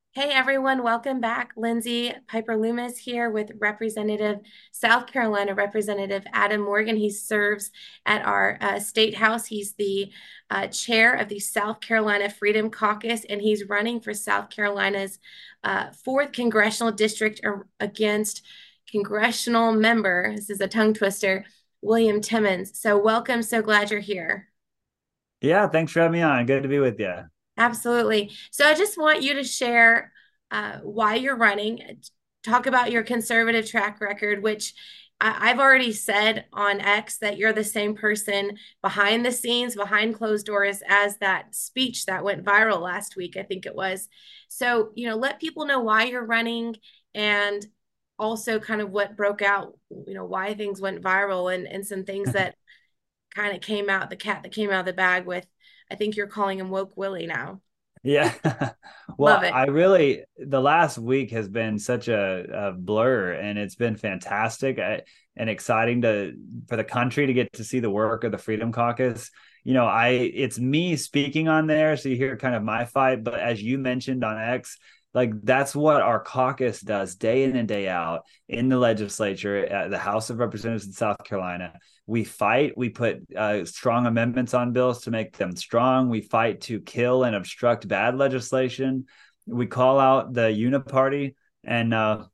Hey everyone, welcome back. Lindsay Piper Loomis here with South Carolina Representative Adam Morgan. He serves at our state house. He's the chair of the South Carolina Freedom Caucus, and he's running for South Carolina's fourth congressional district against congressional member, this is a tongue twister, William Timmons. So welcome. So glad you're here. Yeah, thanks for having me on. Good to be with you. Absolutely. So I just want you to share why you're running, talk about your conservative track record, which I've already said on X that you're the same person behind the scenes, behind closed doors, as that speech that went viral last week, I think it was. So, let people know why you're running and also kind of what broke out, why things went viral and some things that kind of came out, the cat that came out of the bag with, I think you're calling him Woke Willie now. Yeah. Love Well, it. the last week has been such a blur and it's been fantastic and exciting for the country to get to see the work of the Freedom Caucus. It's me speaking on there. So you hear kind of my fight, but as you mentioned on X, like that's what our caucus does day in and day out in the legislature at the House of Representatives in South Carolina. We fight. We put strong amendments on bills to make them strong. We fight to kill and obstruct bad legislation. We call out the uniparty, and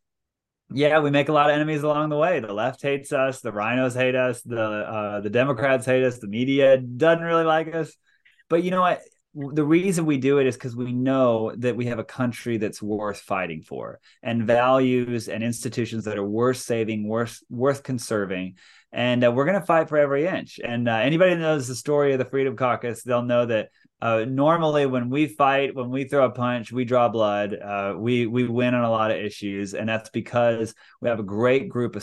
yeah, we make a lot of enemies along the way. The left hates us. The rhinos hate us. The Democrats hate us. The media doesn't really like us. But you know what? The reason we do it is because we know that we have a country that's worth fighting for, and values and institutions that are worth saving, worth conserving, and we're going to fight for every inch. And anybody that knows the story of the Freedom Caucus, they'll know that normally when we fight, when we throw a punch, we draw blood. We win on a lot of issues, and that's because we have a great group of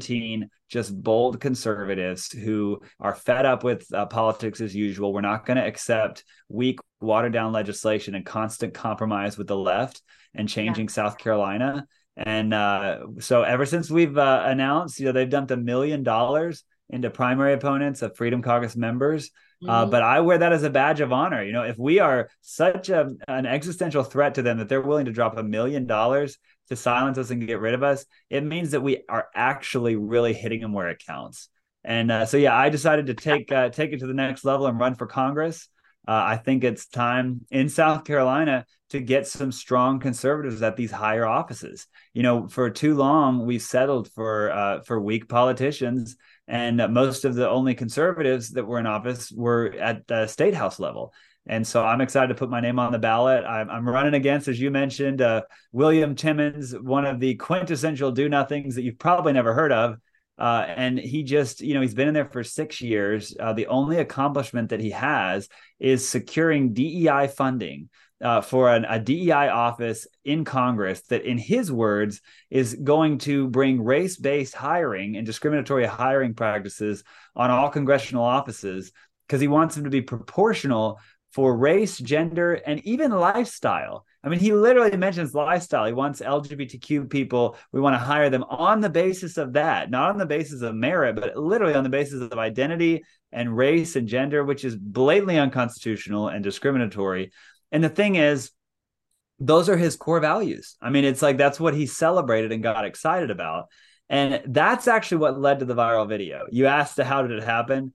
17 just bold conservatives who are fed up with politics as usual. We're not going to accept weak, watered down legislation and constant compromise with the left and Yeah. changing South Carolina. And so ever since we've announced, they've dumped $1 million into primary opponents of Freedom Caucus members. Mhm. But I wear that as a badge of honor. If we are such an existential threat to them that they're willing to drop $1 million to silence us and get rid of us, it means that we are actually really hitting them where it counts. And so, yeah, I decided to take it to the next level and run for Congress. I think it's time in South Carolina to get some strong conservatives at these higher offices. For too long we've settled for weak politicians, and most of the only conservatives that were in office were at the state house level. And so I'm excited to put my name on the ballot. I'm running against, as you mentioned, William Timmons, one of the quintessential do nothings that you've probably never heard of. And he just, he's been in there for 6 years. The only accomplishment that he has is securing DEI funding for a DEI office in Congress that, in his words, is going to bring race based hiring and discriminatory hiring practices on all congressional offices because he wants them to be proportional for race, gender, and even lifestyle. I mean, he literally mentions lifestyle. He wants LGBTQ people. We want to hire them on the basis of that, not on the basis of merit, but literally on the basis of identity and race and gender, which is blatantly unconstitutional and discriminatory. And the thing is, those are his core values. I mean, it's like that's what he celebrated and got excited about. And that's actually what led to the viral video. You asked how did it happen?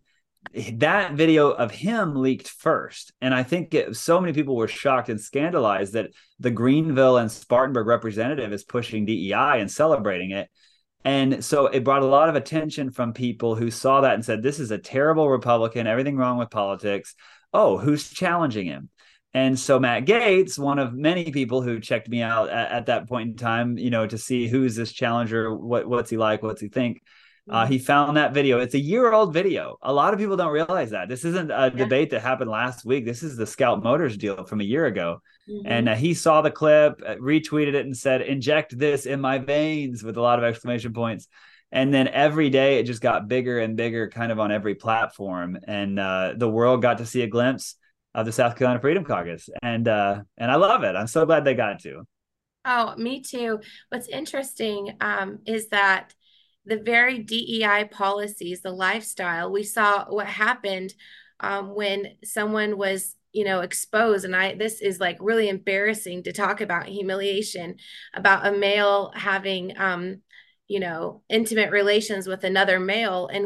That video of him leaked first. And I think so many people were shocked and scandalized that the Greenville and Spartanburg representative is pushing DEI and celebrating it. And so it brought a lot of attention from people who saw that and said, this is a terrible Republican, everything wrong with politics. Oh, who's challenging him? And so Matt Gaetz, one of many people who checked me out at that point in time, to see who's this challenger, what's he like, what's he think. He Mhm. found that video. It's a year-old video. A lot of people don't realize that. This isn't a Yeah. debate that happened last week. This is the Scout Motors deal from a year ago. And Hmm. he saw the clip, retweeted it, and said, "Inject this in my veins," with a lot of exclamation points. And then every day it just got bigger and bigger, kind of on every platform. And the world got to see a glimpse of the South Carolina Freedom Caucus, and I love it. I'm so glad they got to. Oh, me too. What's interesting is that the very DEI policies, the lifestyle, we saw what happened when someone was exposed. And this is like really embarrassing to talk about humiliation, about a male having, intimate relations with another male in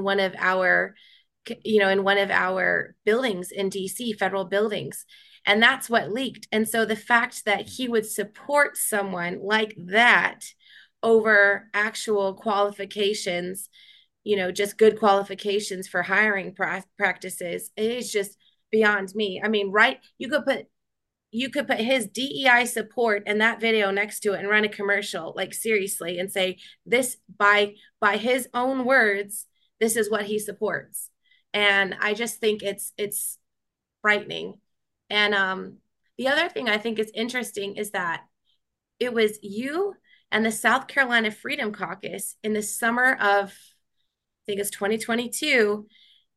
one of our buildings in DC, federal buildings. And that's what leaked. And so the fact that he would support someone like that over actual qualifications, just good qualifications for hiring practices, it is just beyond me. I mean, right? You could put his DEI support in that video next to it and run a commercial, like seriously, and say this by his own words, this is what he supports. And I just think it's frightening. And the other thing I think is interesting is that it was you and the South Carolina Freedom Caucus in the summer of, I think it's 2022,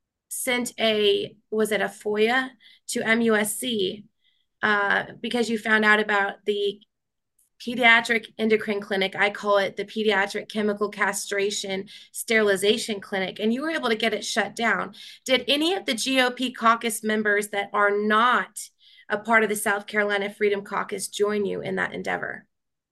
sent was it a FOIA to MUSC because you found out about the pediatric endocrine clinic. I call it the pediatric chemical castration sterilization clinic, and you were able to get it shut down. Did any of the GOP caucus members that are not a part of the South Carolina Freedom Caucus join you in that endeavor?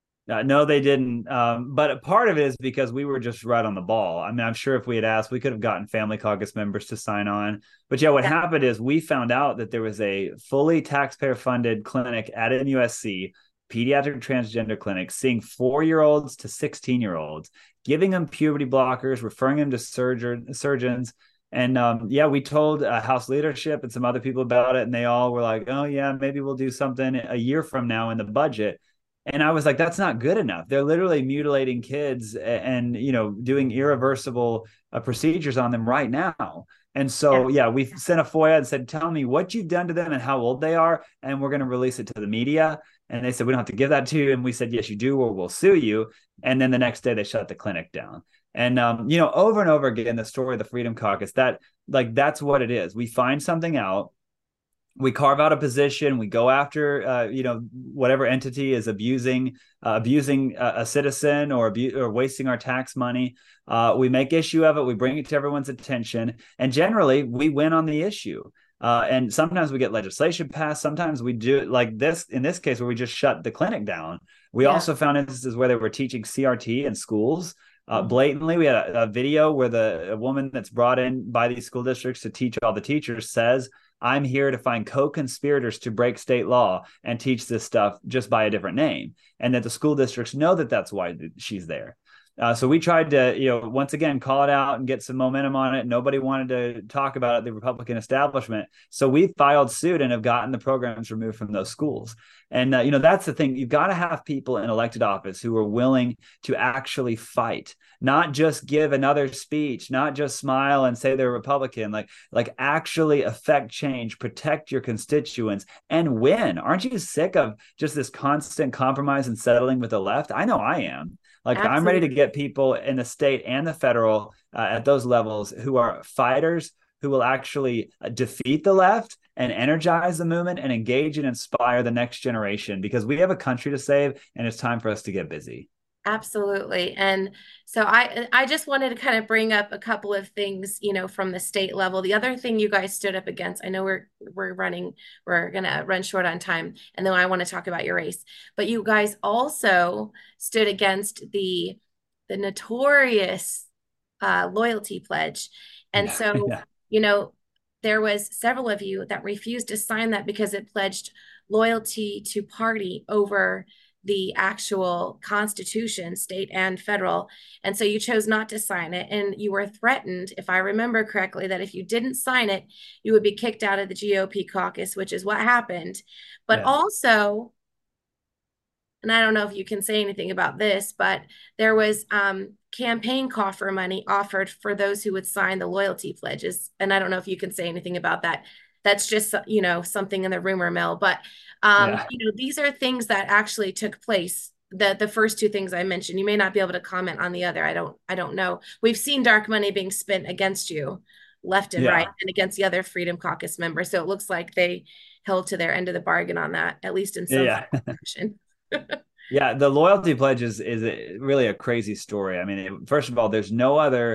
No, they didn't. But a part of it is because we were just right on the ball. I mean, I'm sure if we had asked, we could have gotten Family Caucus members to sign on. But yeah, what happened is we found out that there was a fully taxpayer funded clinic at MUSC, pediatric transgender clinic, seeing 4-year-olds to 16-year-olds, giving them puberty blockers, referring them to surgeons. And we told House leadership and some other people about it. And they all were like, oh, yeah, maybe we'll do something a year from now in the budget. And I was like, that's not good enough. They're literally mutilating kids and, doing irreversible procedures on them right now. And so, we sent a FOIA and said, tell me what you've done to them and how old they are. And we're going to release it to the media. And they said, we don't have to give that to you. And we said, yes, you do, or we'll sue you. And then the next day they shut the clinic down. And, over and over again, the story of the Freedom Caucus, that's what it is. We find something out. We carve out a position. We go after, whatever entity is abusing a citizen or wasting our tax money. We make issue of it. We bring it to everyone's attention, and generally we win on the issue. And sometimes we get legislation passed. Sometimes we do like this in this case where we just shut the clinic down. We also found instances where they were teaching CRT in schools. Blatantly, we had a video where a woman that's brought in by these school districts to teach all the teachers says, I'm here to find co-conspirators to break state law and teach this stuff just by a different name. And that the school districts know that that's why she's there. So we tried to, once again, call it out and get some momentum on it. Nobody wanted to talk about it, the Republican establishment. So we filed suit and have gotten the programs removed from those schools. And, that's the thing. You've got to have people in elected office who are willing to actually fight, not just give another speech, not just smile and say they're Republican, like actually affect change, protect your constituents and win. Aren't you sick of just this constant compromise and settling with the left? I know I am. Absolutely. I'm ready to get people in the state and the federal at those levels who are fighters, who will actually defeat the left and energize the movement and engage and inspire the next generation, because we have a country to save and it's time for us to get busy. Absolutely. And so I just wanted to kind of bring up a couple of things, from the state level. The other thing you guys stood up against, I know we're going to run short on time, and then I want to talk about your race, but you guys also stood against the notorious loyalty pledge. And there was several of you that refused to sign that because it pledged loyalty to party over the actual Constitution, state and federal. And so you chose not to sign it. And you were threatened, if I remember correctly, that if you didn't sign it, you would be kicked out of the GOP caucus, which is what happened. But also, and I don't know if you can say anything about this, but there was campaign coffer money offered for those who would sign the loyalty pledges. And I don't know if you can say anything about that. That's just, something in the rumor mill. But, these are things that actually took place. The first two things I mentioned, you may not be able to comment on the other. I don't know. We've seen dark money being spent against you left and right and against the other Freedom Caucus members. So it looks like they held to their end of the bargain on that, at least in some fashion. Yeah, the loyalty pledge is really a crazy story. I mean, first of all, there's no other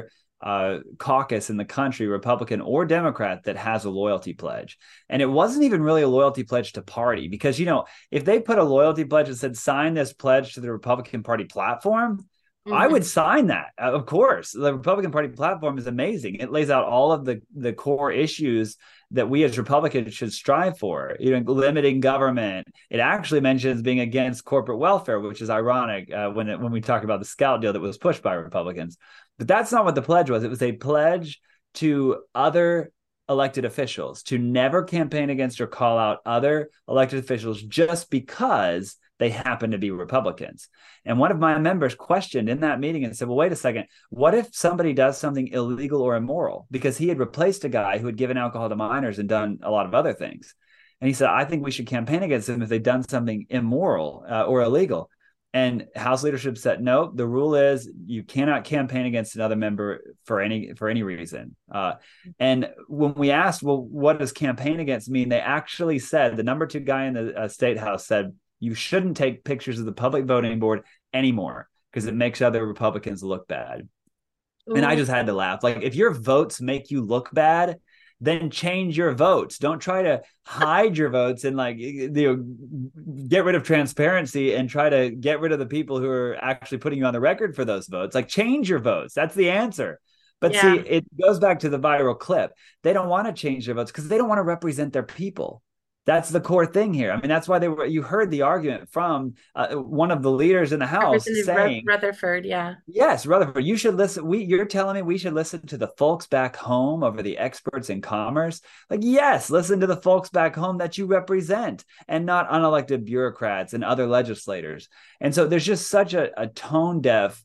caucus in the country, Republican or Democrat, that has a loyalty pledge. And it wasn't even really a loyalty pledge to party, because, if they put a loyalty pledge that said, sign this pledge to the Republican Party platform, I would sign that. Of course, the Republican Party platform is amazing. It lays out all of the core issues that we as Republicans should strive for. Limiting government. It actually mentions being against corporate welfare, which is ironic when we talk about the Scout deal that was pushed by Republicans. But that's not what the pledge was. It was a pledge to other elected officials to never campaign against or call out other elected officials just because they happen to be Republicans. And one of my members questioned in that meeting and said, well, wait a second, what if somebody does something illegal or immoral? Because he had replaced a guy who had given alcohol to minors and done a lot of other things. And he said, I think we should campaign against them if they've done something immoral or illegal. And House leadership said, no, the rule is you cannot campaign against another member for any reason. And when we asked, well, what does campaign against mean? They actually said, the number 2 guy in the state house said, you shouldn't take pictures of the public voting board anymore because it makes other Republicans look bad. Ooh. And I just had to laugh. Like, if your votes make you look bad, then change your votes. Don't try to hide your votes and get rid of transparency and try to get rid of the people who are actually putting you on the record for those votes. Like, change your votes. That's the answer. But see, it goes back to the viral clip. They don't want to change their votes because they don't want to represent their people. That's the core thing here. I mean, that's why you heard the argument from one of the leaders in the House saying, Rutherford, yeah. Yes, Rutherford, you should listen. You're telling me we should listen to the folks back home over the experts in commerce? Like, yes, listen to the folks back home that you represent and not unelected bureaucrats and other legislators. And so there's just such a tone deafness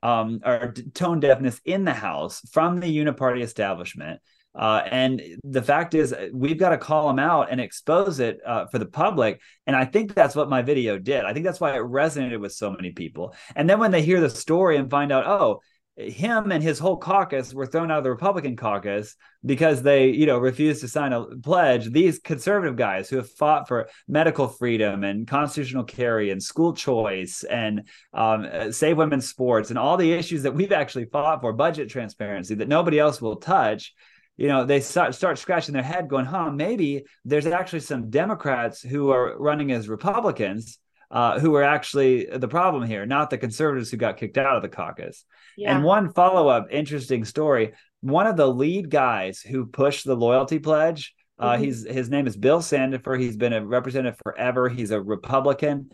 in the House from the uniparty establishment. And the fact is, we've got to call them out and expose it for the public. And I think that's what my video did. I think that's why it resonated with so many people. And then when they hear the story and find out, oh, him and his whole caucus were thrown out of the Republican caucus because they, refused to sign a pledge. These conservative guys who have fought for medical freedom and constitutional carry and school choice and save women's sports and all the issues that we've actually fought for, budget transparency that nobody else will touch. They start scratching their head going, maybe there's actually some Democrats who are running as Republicans who are actually the problem here, not the conservatives who got kicked out of the caucus. Yeah. And one follow-up interesting story, one of the lead guys who pushed the loyalty pledge, his name is Bill Sandifer. He's been a representative forever. He's a Republican.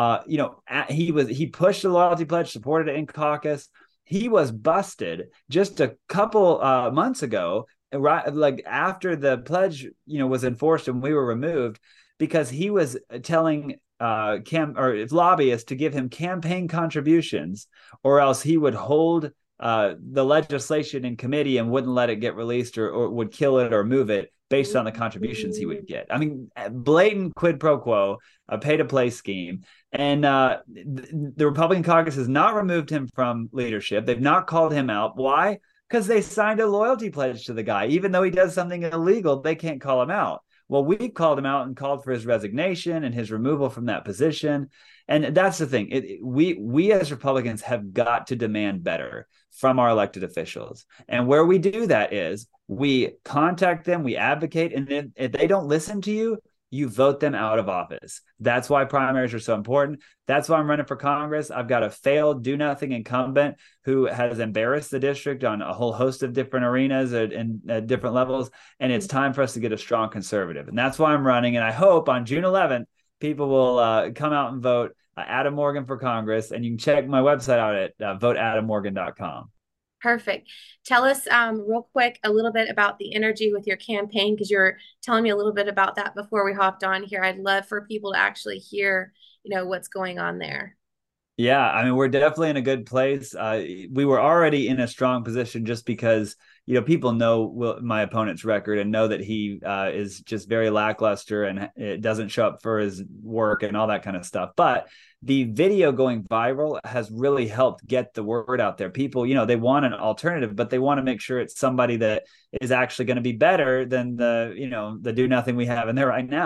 He pushed the loyalty pledge, supported it in caucus. He was busted just a couple months ago, right, like after the pledge, was enforced and we were removed, because he was telling lobbyists to give him campaign contributions, or else he would hold the legislation in committee and wouldn't let it get released, or would kill it or move it based on the contributions he would get. I mean, blatant quid pro quo, a pay-to-play scheme. And the Republican caucus has not removed him from leadership. They've not called him out. Why? Because they signed a loyalty pledge to the guy. Even though he does something illegal, they can't call him out. Well, we've called him out and called for his resignation and his removal from that position. And that's the thing. We as Republicans have got to demand better from our elected officials. And where we do that is we contact them, we advocate, and if they don't listen to you, you vote them out of office. That's why primaries are so important. That's why I'm running for Congress. I've got a failed do-nothing incumbent who has embarrassed the district on a whole host of different arenas and different levels. And it's time for us to get a strong conservative. And that's why I'm running. And I hope on June 11th, people will come out and vote Adam Morgan for Congress. And you can check my website out at voteadammorgan.com. Perfect. Tell us real quick a little bit about the energy with your campaign, because you're telling me a little bit about that before we hopped on here. I'd love for people to actually hear, what's going on there. Yeah, I mean, we're definitely in a good place. We were already in a strong position just because, people know my opponent's record and know that he is just very lackluster and it doesn't show up for his work and all that kind of stuff. But the video going viral has really helped get the word out there. People, they want an alternative, but they want to make sure it's somebody that is actually going to be better than the do nothing we have in there right now.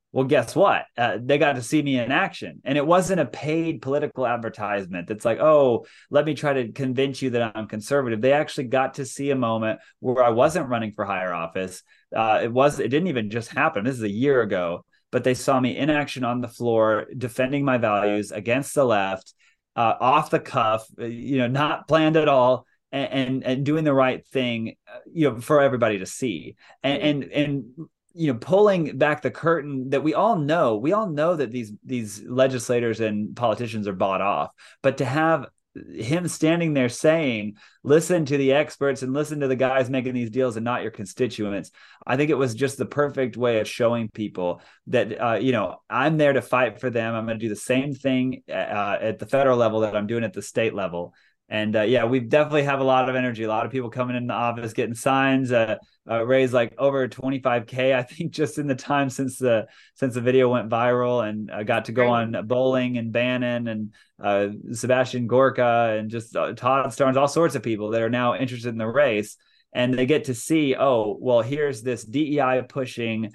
Well, guess what? They got to see me in action. And it wasn't a paid political advertisement that's like, oh, let me try to convince you that I'm conservative. They actually got to see a moment where I wasn't running for higher office. It didn't even just happen. This is a year ago, but they saw me in action on the floor, defending my values against the left, off the cuff, not planned at all. And doing the right thing, for everybody to see, and pulling back the curtain that we all know that these legislators and politicians are bought off, but to have him standing there saying, listen to the experts and listen to the guys making these deals and not your constituents. I think it was just the perfect way of showing people that, I'm there to fight for them. I'm going to do the same thing at the federal level that I'm doing at the state level. And we definitely have a lot of energy. A lot of people coming in the office, getting signs, raised like over 25K, I think, just in the time since the video went viral, and got to go on Bowling and Bannon and Sebastian Gorka and just Todd Starnes, all sorts of people that are now interested in the race. And they get to see, oh, well, here's this DEI pushing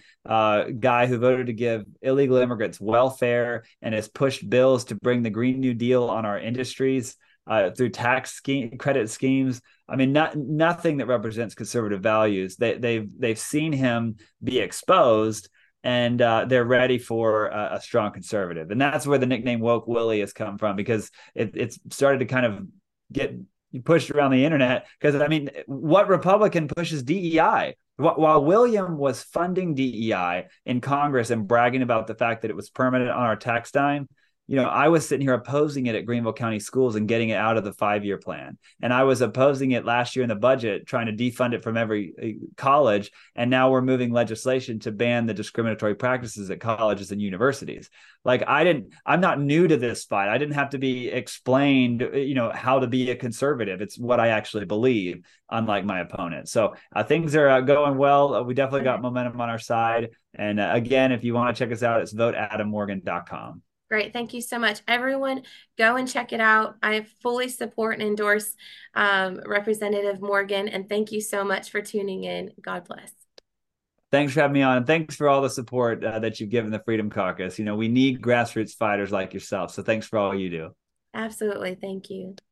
guy who voted to give illegal immigrants welfare and has pushed bills to bring the Green New Deal on our industries through tax credit schemes. I mean, nothing that represents conservative values. They've seen him be exposed, and they're ready for a strong conservative. And that's where the nickname Woke Willie has come from, because it's started to kind of get pushed around the internet. Because I mean, what Republican pushes DEI? While William was funding DEI in Congress and bragging about the fact that it was permanent on our tax dime, I was sitting here opposing it at Greenville County Schools and getting it out of the 5-year plan. And I was opposing it last year in the budget, trying to defund it from every college. And now we're moving legislation to ban the discriminatory practices at colleges and universities. Like, I'm not new to this fight. I didn't have to be explained, how to be a conservative. It's what I actually believe, unlike my opponent. So things are going well. We definitely got momentum on our side. And again, if you want to check us out, it's voteadammorgan.com. Great. Thank you so much. Everyone, go and check it out. I fully support and endorse Representative Morgan. And thank you so much for tuning in. God bless. Thanks for having me on. And thanks for all the support that you've given the Freedom Caucus. We need grassroots fighters like yourself. So thanks for all you do. Absolutely. Thank you.